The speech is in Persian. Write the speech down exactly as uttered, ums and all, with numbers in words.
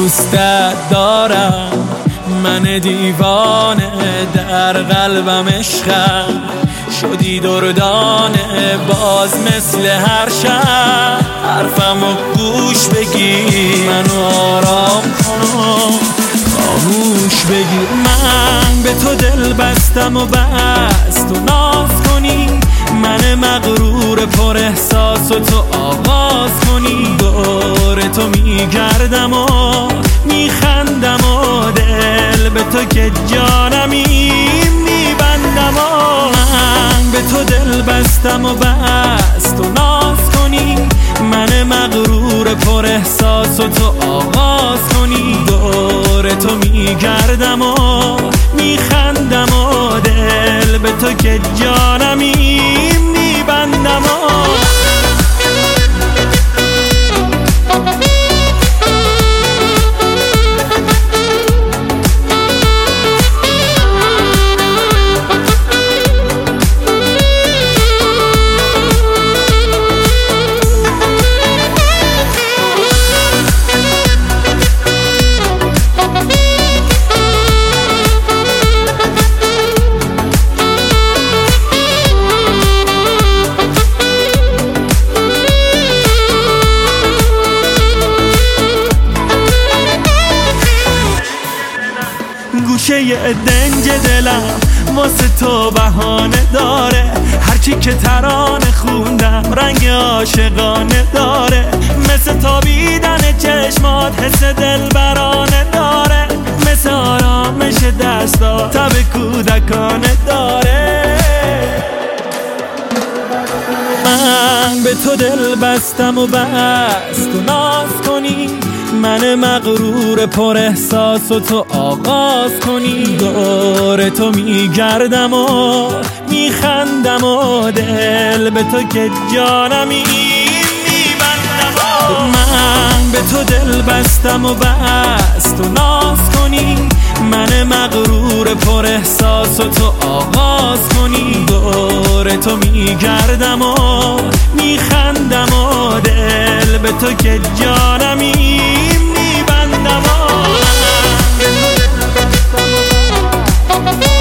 دوستت دارم، من دیوانه در قلبم عشقم، شدی دردانه باز مثل هر شب. حرفمو گوش بگیر، منو آرام کن، خاموش بگیر. من به تو دل بستم و بس تو ناز کنی، من مغرور پر احساس و تو آغاز کنی. دور تو میگردم و میخندم و دل به تو که جانمی میبندم و من به تو دل بستم و بس تو ناز کنی، من مغرور پر احساس و تو آغاز کنی. دور تو میگردم و میخندم و دل به تو که جانمی میبندم و گوشه دنج دلم واسه تو بهانه داره، هرچی که ترانه خوندم رنگ عاشقانه داره. مثل تابیدن چشمات حس دلبرانه داره، مثل آرامش دستا تب کودکانه داره. من به تو دل بستم و بس تو ناز کنی، من مغرور پر احساس و تو آغاز کنی. دور تو میگردم و میخندم و دل به تو که جانمی میبندم و من به تو دل بستم و بس تو ناز کنی، من مغرور پر احساس و تو آغاز کنی. دور تو میگردم و میخندم و دل به تو که جانمی میبندم و